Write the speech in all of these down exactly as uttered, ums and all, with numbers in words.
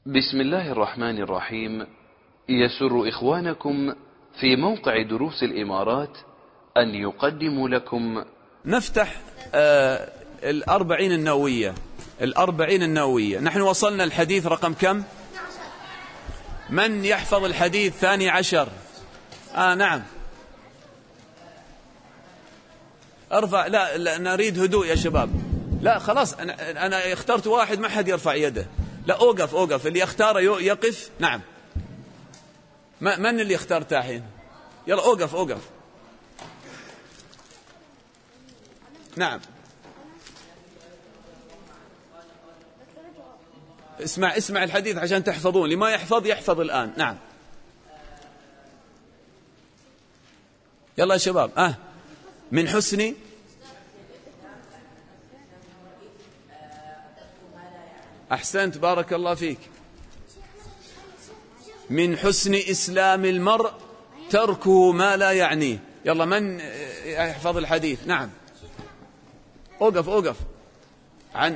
بسم الله الرحمن الرحيم. يسر إخوانكم في موقع دروس الإمارات أن يقدموا لكم نفتح آه الأربعين النووية. الأربعين النووية نحن وصلنا الحديث رقم كم؟ من يحفظ الحديث ثاني عشر؟ آه نعم ارفع. لا, لا نريد هدوء يا شباب. لا خلاص أنا, أنا اخترت واحد ما حد يرفع يده. لا أوقف أوقف اللي يختار يقف. نعم من اللي اخترته الحين؟ يلا أوقف أوقف. نعم اسمع اسمع الحديث عشان تحفظون. لما يحفظ يحفظ الآن. نعم يلا يا شباب. آه من حسن أحسنت بارك الله فيك. من حسن إسلام المرء تركه ما لا يعنيه. يلا من يحفظ الحديث؟ نعم أوقف أوقف. عن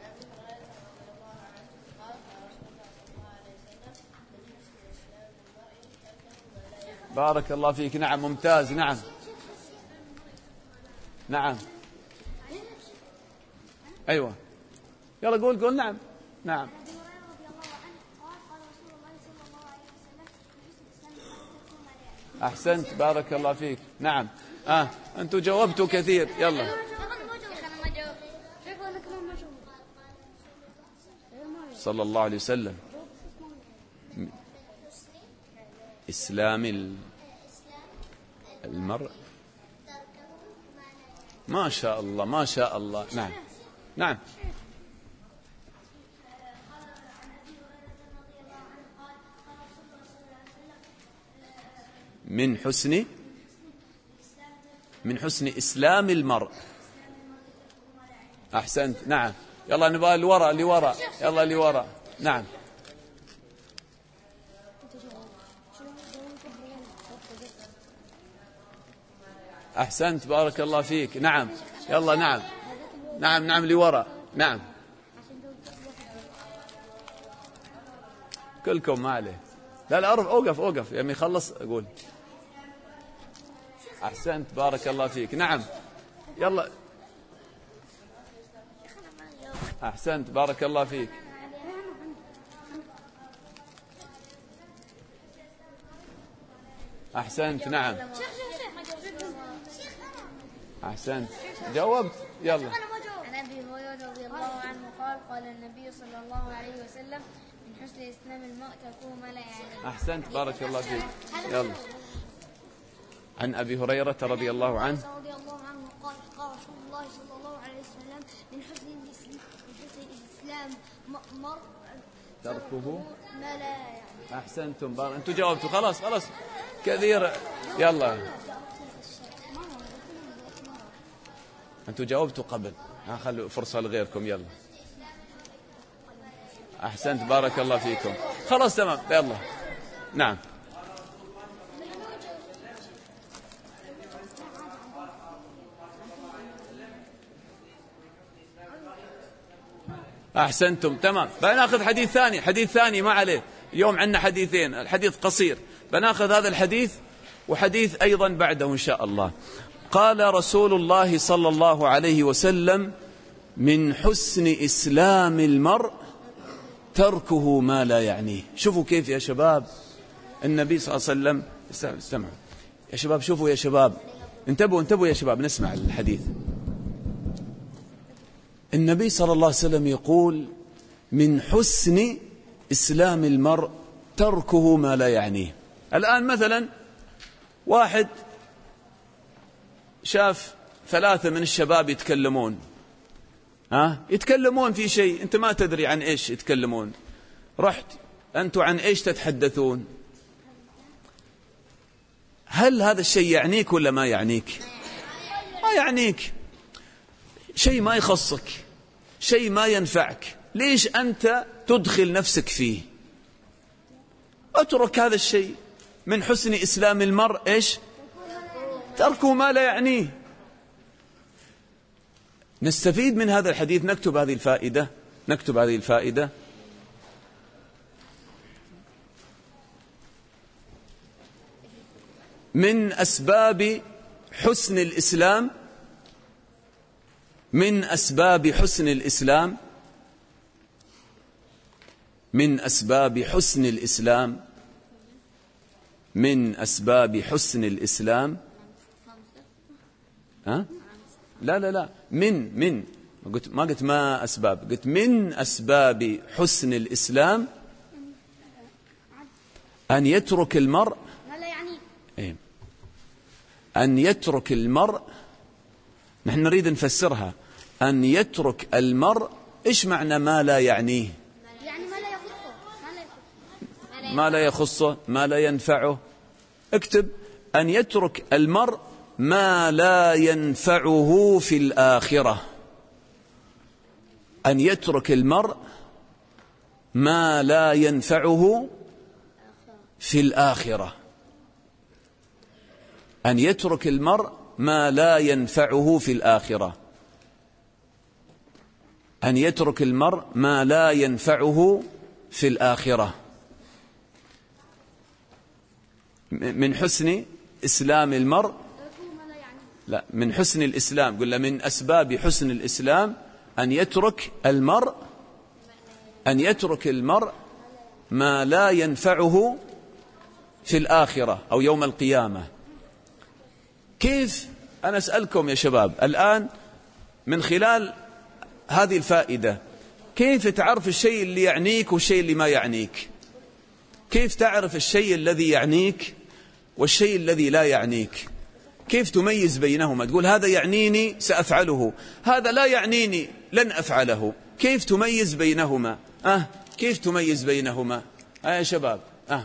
بارك الله فيك. نعم ممتاز. نعم نعم أيوة يلا قول قول. نعم نعم أحسنت بارك الله فيك. نعم آه أنتوا جاوبتوا كثير. يلا صلى الله عليه وسلم. إسلام المرء ما شاء الله ما شاء الله. نعم نعم من حسن من حسن إسلام المرء. أحسنت. نعم يلا نبغى اللي وراء اللي وراء. يلا اللي وراء. نعم أحسنت بارك الله فيك. نعم يلا. نعم نعم نعم اللي وراء. نعم كلكم ما عليه. لا لا أوقف أوقف يا أمي خلص أقول. أحسنت بارك الله فيك. نعم يلا أحسنت بارك الله فيك. أحسنت. نعم أحسنت جاوبت. يلا. عن أبي هريرة رضي الله عنه قال قال النبي صلى الله عليه وسلم من حسن إسلام المرء تركه ما لا يعنيه. أحسنت بارك الله فيك. يلا. عن أبي هريرة رضي الله عنه رضي الله عنه قال قال رسول الله صلى الله عليه وسلم من حسن من حسن الإسلام مرء تركه ما لا يعنيه. أحسنتم بارك. أنتوا جاوبتوا خلاص خلاص كثير. يلا أنتوا جاوبتوا قبل. خلوا فرصة لغيركم. يلا أحسنت بارك الله فيكم. خلاص تمام. يلا. نعم أحسنتم تمام. بناخذ حديث ثاني. حديث ثاني ما عليه. اليوم عندنا حديثين. الحديث قصير بناخذ هذا الحديث وحديث أيضا بعده إن شاء الله. قال رسول الله صلى الله عليه وسلم من حسن إسلام المرء تركه ما لا يعنيه. شوفوا كيف يا شباب النبي صلى الله عليه وسلم. استمعوا يا شباب. شوفوا يا شباب انتبهوا انتبهوا يا شباب نسمع الحديث. النبي صلى الله عليه وسلم يقول من حسن إسلام المرء تركه ما لا يعنيه. الآن مثلا واحد شاف ثلاثة من الشباب يتكلمون. ها يتكلمون في شيء أنت ما تدري عن إيش يتكلمون. رحت أنتوا عن إيش تتحدثون؟ هل هذا الشيء يعنيك ولا ما يعنيك؟ ما يعنيك. شيء ما يخصك شيء ما ينفعك. ليش أنت تدخل نفسك فيه؟ اترك هذا الشيء. من حسن إسلام المرء إيش؟ تركه ما لا يعنيه. نستفيد من هذا الحديث. نكتب هذه الفائدة نكتب هذه الفائدة من أسباب حسن الإسلام من أسباب حسن الإسلام من أسباب حسن الإسلام من أسباب حسن الإسلام ها؟ لا لا لا من من ما قلت ما قلت ما أسباب، قلت من أسباب حسن الإسلام أن يترك المرء إيه؟ أن يترك المرء، نحن نريد نفسرها، أن يترك المرء إيش معنى ما لا يعنيه؟ يعني ما لا يخصه ما لا يخصه، ما لا ينفعه. اكتب أن يترك المرء ما لا ينفعه في الآخرة. أن يترك المرء ما لا ينفعه في الآخرة. أن يترك المرء ما لا ينفعه في الآخرة. أن يترك المرء ما لا ينفعه في الآخرة. من حسن إسلام المرء، لا، من حسن الإسلام، قلنا من أسباب حسن الإسلام أن يترك المرء أن يترك المرء ما لا ينفعه في الآخرة أو يوم القيامة. كيف؟ أنا أسألكم يا شباب الآن من خلال هذه الفائدة، كيف تعرف الشيء اللي يعنيك والشيء اللي ما يعنيك؟ كيف تعرف الشيء الذي يعنيك والشيء الذي لا يعنيك؟ كيف تميز بينهما؟ تقول هذا يعنيني سأفعله، هذا لا يعنيني لن أفعله. كيف تميز بينهما؟ أه كيف تميز بينهما؟ أه يا شباب أه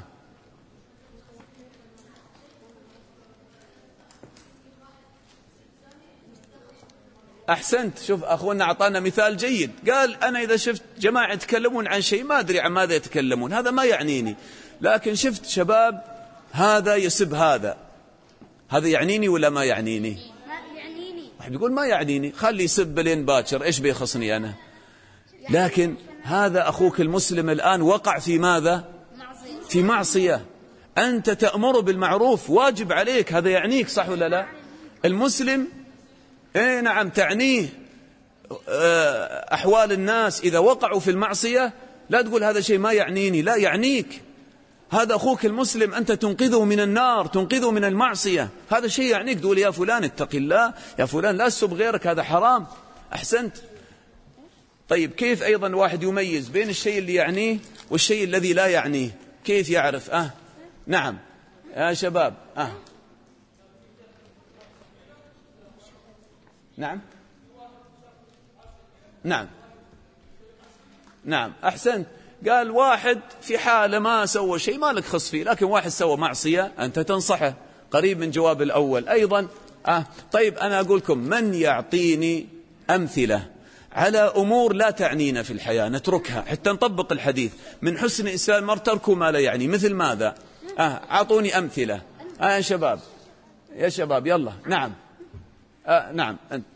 أحسنت. شوف أخونا أعطانا مثال جيد، قال أنا إذا شفت جماعة يتكلمون عن شيء ما أدري عن ماذا يتكلمون، هذا ما يعنيني، لكن شفت شباب هذا يسب هذا، هذا يعنيني ولا ما يعنيني؟ ما يعنيني. واحد يقول ما يعنيني، خلي يسب لين باكر، إيش بيخصني أنا؟ لكن هذا أخوك المسلم الآن وقع في ماذا؟ في معصية. أنت تأمر بالمعروف، واجب عليك، هذا يعنيك، صح ولا لا؟ المسلم إيه نعم تعنيه أحوال الناس إذا وقعوا في المعصية، لا تقول هذا شيء ما يعنيني، لا يعنيك. هذا أخوك المسلم أنت تنقذه من النار، تنقذه من المعصية، هذا شيء يعنيك. تقول يا فلان اتق الله، يا فلان لا تسب غيرك، هذا حرام. أحسنت. طيب كيف أيضا واحد يميز بين الشيء اللي يعنيه والشيء الذي لا يعنيه؟ كيف يعرف؟ أه نعم يا شباب أه نعم نعم نعم أحسنت. قال واحد في حالة ما سوى شيء ما لك خص فيه، لكن واحد سوى معصية أنت تنصحه، قريب من جواب الأول أيضا. آه طيب أنا أقول لكم من يعطيني أمثلة على أمور لا تعنينا في الحياة نتركها حتى نطبق الحديث من حسن إسلام المرء تركه ما لا يعني، مثل ماذا؟ آه أعطوني أمثلة. آه يا شباب يا شباب يلا. نعم آه نعم أنت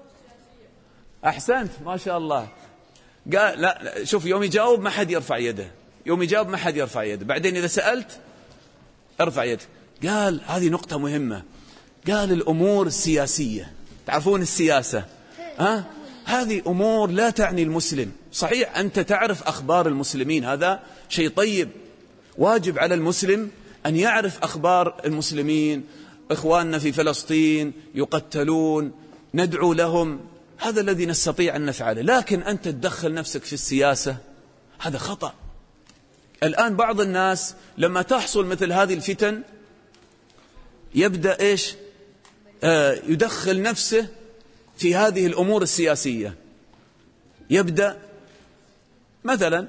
أحسنت ما شاء الله. قال لا شوف يوم يجاوب ما حد يرفع يده، يوم يجاوب ما حد يرفع يده، بعدين إذا سألت ارفع يده. قال هذه نقطة مهمة، قال الأمور السياسية، تعرفون السياسة ها؟ هذه أمور لا تعني المسلم. صحيح أنت تعرف أخبار المسلمين، هذا شيء طيب، واجب على المسلم أن يعرف أخبار المسلمين، إخواننا في فلسطين يقتلون ندعو لهم، هذا الذي نستطيع أن نفعله. لكن أنت تدخل نفسك في السياسة، هذا خطأ. الآن بعض الناس لما تحصل مثل هذه الفتن يبدأ إيش؟ آه يدخل نفسه في هذه الأمور السياسية. يبدأ مثلا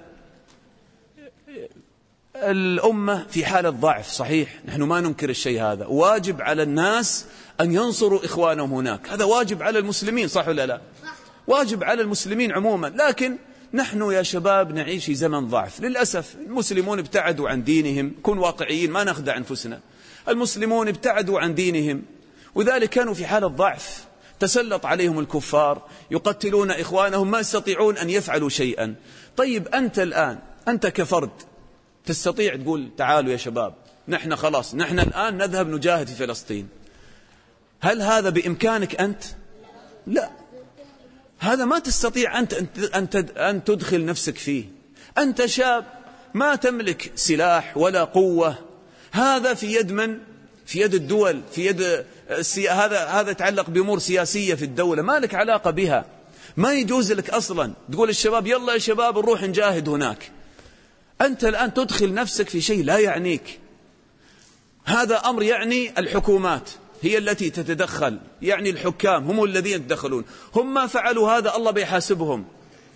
الأمة في حالة ضعف، صحيح نحن ما ننكر الشيء هذا، واجب على الناس أن ينصروا إخوانهم هناك، هذا واجب على المسلمين، صح ولا لا؟ واجب على المسلمين عموما. لكن نحن يا شباب نعيش في زمن ضعف للأسف. المسلمون ابتعدوا عن دينهم، كن واقعيين ما نخدع أنفسنا، المسلمون ابتعدوا عن دينهم وذلك كانوا في حالة ضعف، تسلط عليهم الكفار يقتلون إخوانهم ما يستطيعون أن يفعلوا شيئا. طيب أنت الآن أنت كفرد تستطيع تقول تعالوا يا شباب نحن خلاص نحن الآن نذهب نجاهد في فلسطين. هل هذا بإمكانك أنت؟ لا، هذا ما تستطيع أنت أن تدخل نفسك فيه. أنت شاب ما تملك سلاح ولا قوة، هذا في يد من؟ في يد الدول، في يد السي... هذا هذا يتعلق بأمور سياسية في الدولة، ما لك علاقة بها. ما يجوز لك أصلا تقول الشباب يلا يا شباب نروح نجاهد هناك. أنت الآن تدخل نفسك في شيء لا يعنيك. هذا أمر يعني الحكومات هي التي تتدخل، يعني الحكام هم الذين يتدخلون. هم ما فعلوا هذا الله بيحاسبهم.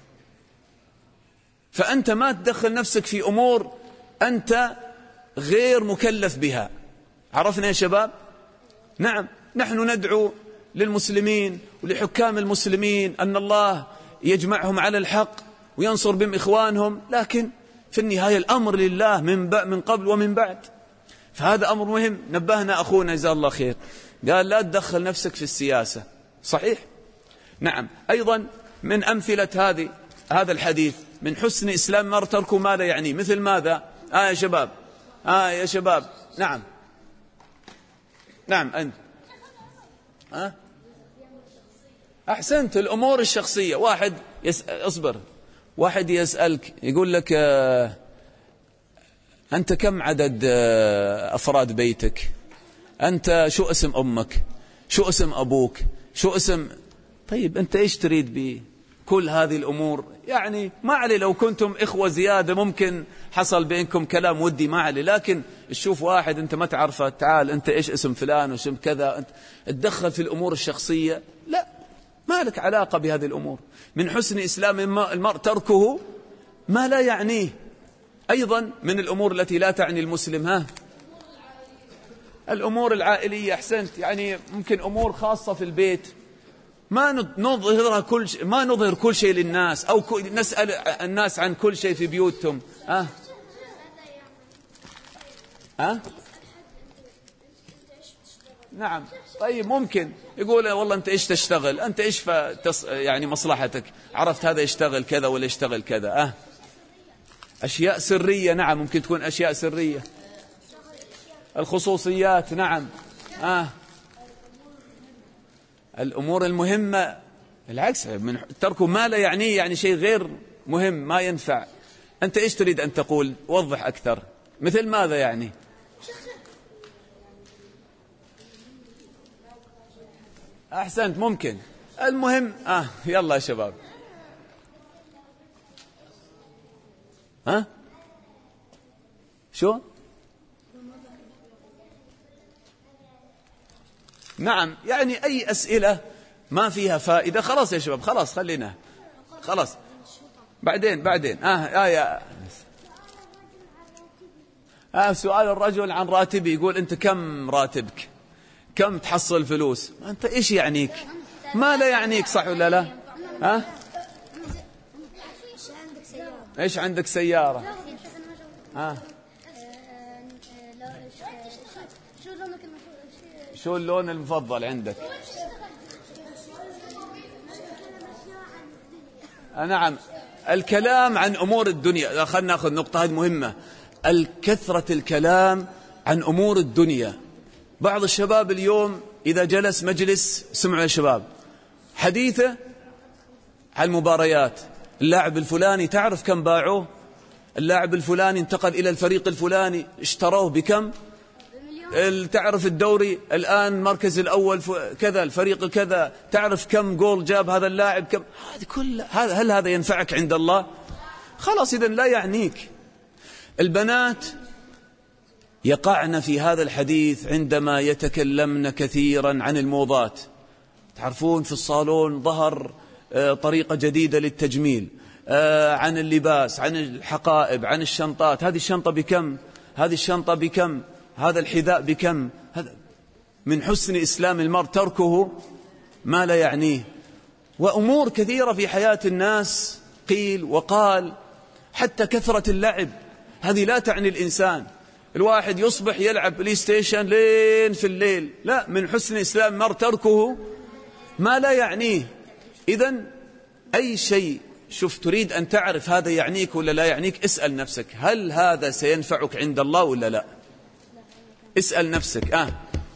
فأنت ما تدخل نفسك في أمور أنت غير مكلف بها. عرفنا يا شباب؟ نعم، نحن ندعو للمسلمين ولحكام المسلمين أن الله يجمعهم على الحق وينصر بهم إخوانهم، لكن في النهاية الأمر لله من من قبل ومن بعد. فهذا أمر مهم. نبهنا أخونا جزاه الله خير، قال لا تدخل نفسك في السياسة. صحيح؟ نعم. أيضا من أمثلة هذه هذا الحديث من حسن إسلام المرء ترك ما لا يعنيه. مثل ماذا؟ آه يا شباب، آه يا شباب، نعم نعم أنت أه؟ أحسنت. الأمور الشخصية. واحد يسأل، اصبر، واحد يسألك يقول لك آه أنت كم عدد آه أفراد بيتك؟ أنت شو اسم أمك؟ شو اسم أبوك؟ شو اسم؟ طيب أنت إيش تريد بكل هذه الأمور؟ يعني ما علي لو كنتم إخوة زيادة ممكن حصل بينكم كلام ودي، ما علي، لكن تشوف واحد أنت ما تعرفه، تعال أنت إيش اسم فلان واسم كذا، أنت تدخل في الأمور الشخصية. لا، ما لك علاقة بهذه الأمور. من حسن إسلام المرء تركه ما لا يعنيه. أيضا من الأمور التي لا تعني المسلم ها الأمور العائلية. أحسنت. يعني ممكن أمور خاصة في البيت ما نظهرها كل شيء، ما نظهر كل شيء للناس، أو نسأل الناس عن كل شيء في بيوتهم. أه؟ أه؟ نعم. طيب ممكن يقول والله أنت إيش تشتغل؟ أنت إيش فتص... يعني مصلحتك؟ عرفت هذا يشتغل كذا ولا يشتغل كذا. أه؟ أشياء سرية. نعم، ممكن تكون أشياء سرية. الخصوصيات. نعم. آه. الأمور المهمة العكس، من تركه ما لا يعنيه، يعني شيء غير مهم ما ينفع. أنت إيش تريد أن تقول؟ وضح أكثر. مثل ماذا يعني؟ أحسنت. ممكن. المهم آه يلا يا شباب. ها؟ شو؟ نعم، يعني أي أسئلة ما فيها فائدة خلاص يا شباب، خلاص خلينا خلاص بعدين بعدين آه آه يا آه سؤال الرجل عن راتبي، يقول أنت كم راتبك؟ كم تحصل فلوس؟ أنت إيش يعنيك؟ ما لا يعنيك، صح ولا لا؟ ها؟ إيش عندك سيارة؟ ها؟ شو اللون المفضل عندك؟ نعم. الكلام عن أمور الدنيا. خلنا نأخذ نقطة هذه مهمة. الكثرة الكلام عن أمور الدنيا. بعض الشباب اليوم إذا جلس مجلس، سمعوا يا شباب، حديثه عن المباريات. اللاعب الفلاني تعرف كم باعوه؟ اللاعب الفلاني انتقل إلى الفريق الفلاني اشتروه بكم؟ تعرف الدوري الآن مركز الأول كذا، الفريق كذا، تعرف كم جول جاب هذا اللاعب كم؟ هذا كل هذا هل هذا ينفعك عند الله؟ خلاص إذن لا يعنيك. البنات يقعن في هذا الحديث عندما يتكلمن كثيرا عن الموضات. تعرفون في الصالون ظهر طريقة جديدة للتجميل، عن اللباس، عن الحقائب، عن الشنطات. هذه الشنطة بكم؟ هذه الشنطة بكم؟ هذا الحذاء بكم؟ هذا من حسن إسلام المرء تركه ما لا يعنيه. وأمور كثيرة في حياة الناس قيل وقال، حتى كثرة اللعب هذه لا تعني الإنسان. الواحد يصبح يلعب بلاي ستيشن لين في الليل، لا، من حسن إسلام المرء تركه ما لا يعنيه. إذن أي شيء شوف تريد أن تعرف هذا يعنيك ولا لا يعنيك، اسأل نفسك هل هذا سينفعك عند الله ولا لا؟ اسأل نفسك. آه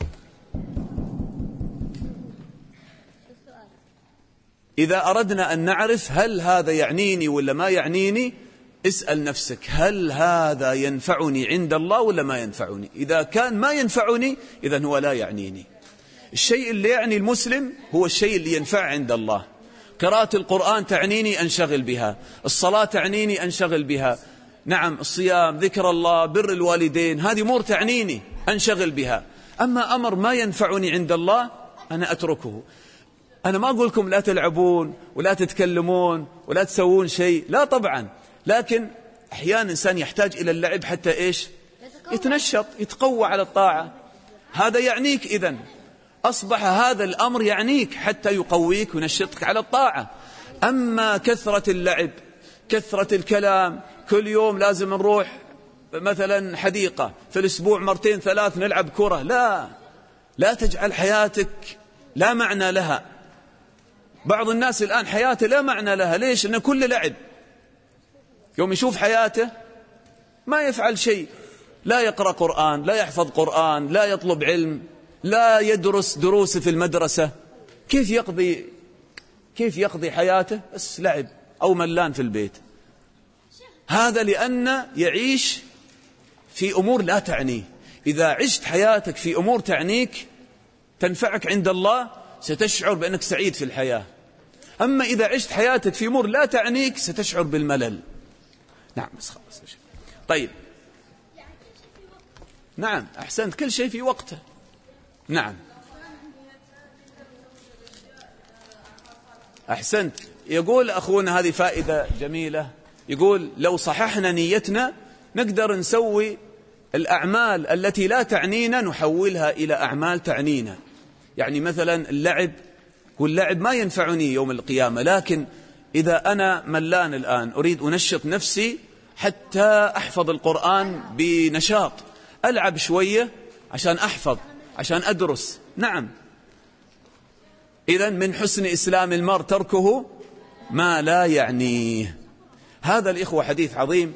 إذا أردنا أن نعرف هل هذا يعنيني ولا ما يعنيني، اسأل نفسك هل هذا ينفعني عند الله ولا ما ينفعني. إذا كان ما ينفعني إذن هو لا يعنيني. الشيء اللي يعني المسلم هو الشيء اللي ينفع عند الله. قراءة القرآن تعنيني أنشغل بها، الصلاة تعنيني أنشغل بها، نعم الصيام، ذكر الله، بر الوالدين، هذه أمور تعنيني أنشغل بها. أما أمر ما ينفعني عند الله أنا أتركه. أنا ما أقول لكم لا تلعبون ولا تتكلمون ولا تسوون شيء، لا طبعا، لكن أحيانا الإنسان يحتاج إلى اللعب حتى إيش؟ يتنشط، يتقوى على الطاعة. هذا يعنيك، إذن أصبح هذا الأمر يعنيك حتى يقويك وينشطك على الطاعة. أما كثرة اللعب، كثرة الكلام، كل يوم لازم نروح مثلا حديقة، في الأسبوع مرتين ثلاث نلعب كرة، لا لا تجعل حياتك لا معنى لها. بعض الناس الآن حياته لا معنى لها، ليش؟ إنه كل لعب. يوم يشوف حياته ما يفعل شيء، لا يقرأ قرآن، لا يحفظ قرآن، لا يطلب علم، لا يدرس دروس في المدرسة. كيف يقضي كيف يقضي حياته؟ بس لعب أو ملان في البيت. هذا لأن يعيش في أمور لا تعنيه. إذا عشت حياتك في أمور تعنيك تنفعك عند الله ستشعر بأنك سعيد في الحياة. أما إذا عشت حياتك في أمور لا تعنيك ستشعر بالملل. نعم بس خلاص. طيب نعم أحسنت، كل شيء في وقته. نعم أحسنت. يقول أخونا هذه فائدة جميلة، يقول لو صححنا نيتنا نقدر نسوي الأعمال التي لا تعنينا نحولها إلى أعمال تعنينا. يعني مثلا اللعب، واللعب ما ينفعني يوم القيامة، لكن إذا أنا ملان الآن أريد أنشط نفسي حتى أحفظ القرآن بنشاط، ألعب شوية عشان أحفظ، عشان أدرس. نعم، إذن من حسن إسلام المرء تركه ما لا يعنيه. هذا الإخوة حديث عظيم،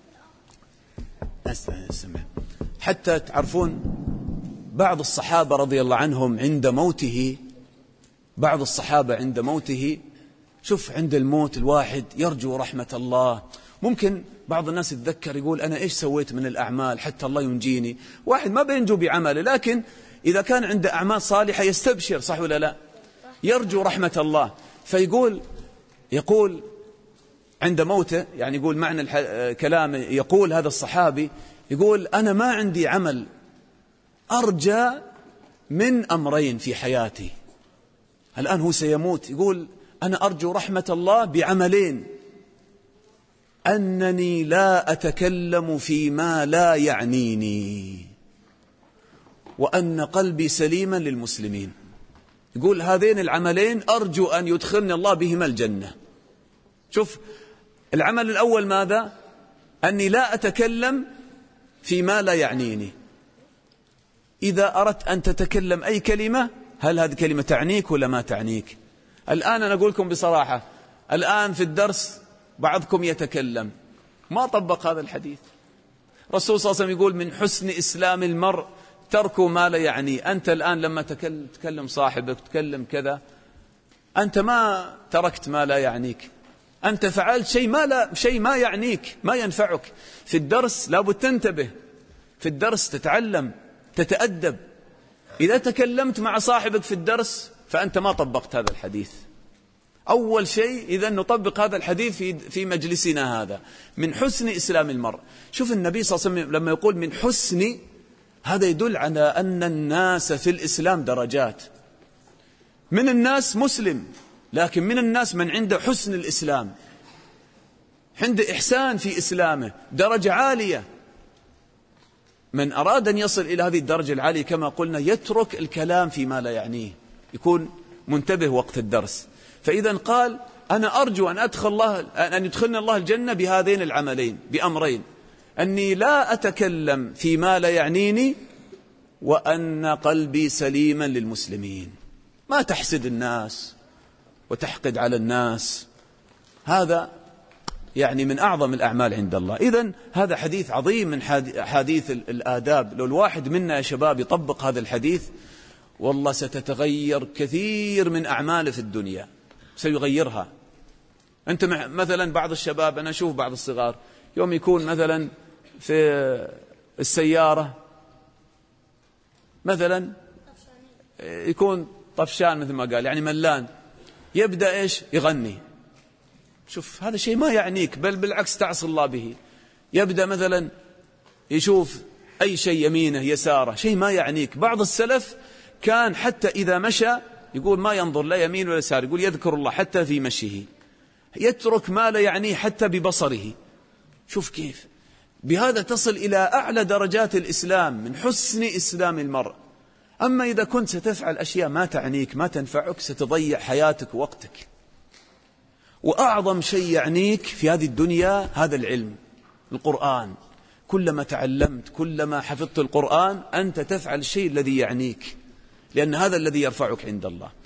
حتى تعرفون بعض الصحابة رضي الله عنهم عند موته، بعض الصحابة عند موته، شوف عند الموت الواحد يرجو رحمة الله. ممكن بعض الناس يتذكر يقول أنا إيش سويت من الأعمال حتى الله ينجيني. واحد ما بينجو بعمله، لكن إذا كان عنده أعمال صالحة يستبشر، صح ولا لا؟ يرجو رحمة الله. فيقول يقول عند موته، يعني يقول معنى الكلام، يقول هذا الصحابي يقول أنا ما عندي عمل أرجى من أمرين في حياتي. الآن هو سيموت، يقول أنا أرجو رحمة الله بعملين: أنني لا أتكلم فيما لا يعنيني، وأن قلبي سليما للمسلمين. يقول هذين العملين أرجو أن يدخلني الله بهما الجنة. شوف العمل الأول ماذا؟ أني لا أتكلم فيما لا يعنيني. إذا أردت أن تتكلم أي كلمة، هل هذه كلمة تعنيك ولا ما تعنيك؟ الآن أنا أقول لكم بصراحة، الآن في الدرس بعضكم يتكلم ما طبق هذا الحديث. رسول صلى الله عليه وسلم يقول من حسن إسلام المرء تركه ما لا يعني. أنت الآن لما تكلم صاحبك تكلم كذا، أنت ما تركت ما لا يعنيك، أنت فعلت شيء ما لا شيء ما يعنيك، ما ينفعك. في الدرس لابد تنتبه، في الدرس تتعلم، تتأدب. إذا تكلمت مع صاحبك في الدرس فأنت ما طبقت هذا الحديث. أول شيء إذا نطبق هذا الحديث في في مجلسنا هذا. من حسن إسلام المرء. شوف النبي صلى الله عليه وسلم لما يقول من حسن، هذا يدل على أن الناس في الإسلام درجات. من الناس مسلم، لكن من الناس من عنده حسن الإسلام، عنده إحسان في إسلامه، درجة عالية. من أراد أن يصل إلى هذه الدرجة العالية كما قلنا يترك الكلام فيما لا يعنيه، يكون منتبه وقت الدرس. فإذا قال أنا أرجو أن أدخل الله أن يدخلنا الله الجنة بهذين العملين، بأمرين: أني لا أتكلم فيما لا يعنيني، وأن قلبي سليما للمسلمين. ما تحسد الناس وتحقد على الناس، هذا يعني من أعظم الأعمال عند الله. إذن هذا حديث عظيم من حديث الآداب. لو الواحد منا يا شباب يطبق هذا الحديث والله ستتغير كثير من أعماله في الدنيا، سيغيرها. أنت مثلا بعض الشباب، أنا أشوف بعض الصغار يوم يكون مثلا في السيارة مثلا يكون طفشان مثل ما قال، يعني ملان، يبدأ إيش يغني. شوف هذا شيء ما يعنيك، بل بالعكس تعصي الله به. يبدأ مثلا يشوف أي شيء يمينه يساره، شيء ما يعنيك. بعض السلف كان حتى إذا مشى يقول ما ينظر لا يمين ولا يسار، يقول يذكر الله حتى في مشيه، يترك ما لا يعنيه حتى ببصره. شوف كيف بهذا تصل إلى أعلى درجات الإسلام من حسن إسلام المرء. أما إذا كنت ستفعل أشياء ما تعنيك ما تنفعك، ستضيع حياتك ووقتك. وأعظم شيء يعنيك في هذه الدنيا هذا العلم، القرآن. كلما تعلمت كلما حفظت القرآن أنت تفعل الشيء الذي يعنيك، لأن هذا الذي يرفعك عند الله.